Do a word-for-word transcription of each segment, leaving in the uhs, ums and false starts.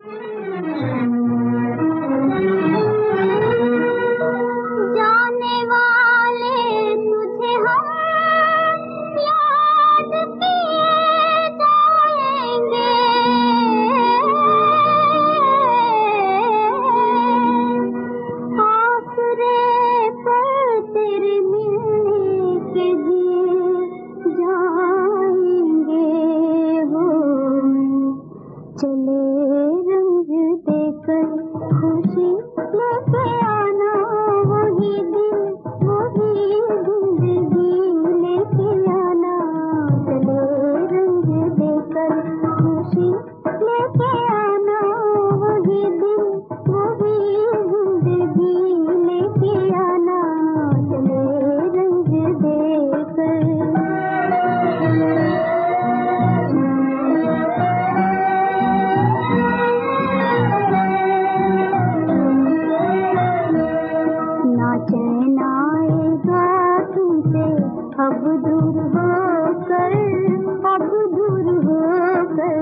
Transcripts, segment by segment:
जाने वाले तुझे हम याद किए जाएंगे, आसरे पर तेरे मिलने के जिए जाएंगे हो। चले रंग देकर खुशी लेके आना, वही दिल वही जिंदगी लेके आना। चले रंग देकर खुशी लेके आना, वही दिल वही जिंदगी लेके आना। चले रंग देकर चैन आएगा तुमसे अब दूर होकर, अब दूर होकर।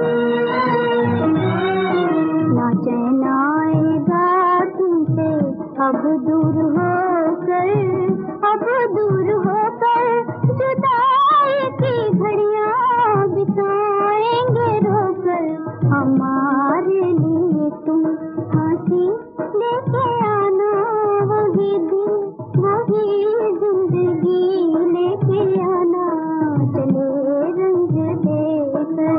ना चैन आएगा तुमसे अब दूर होकर, अब दूर होकर। जुदाई की घड़ियां बिताएंगे रोकर, हमारे लिए तुम हंसी लेके आना, वही दिल वही जिंदगी लेके आना। चले रंग देकर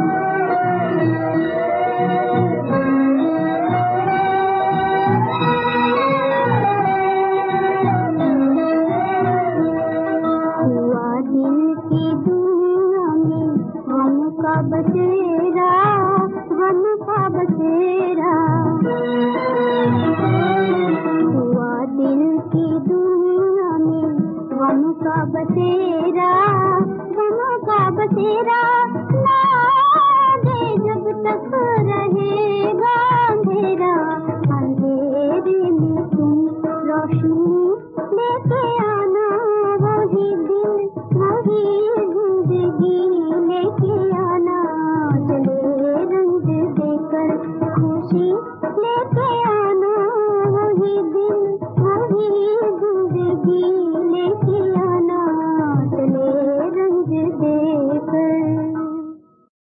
हुआ दिल की दुनिया में गम का बसेरा, गम का बसेरा। हुआ दिल की दुनिया में गम का बसेरा, गम का बसेरा। लागे जब तक रहेगा अंधेरा, अंधेरे में तुम रोशनी लेके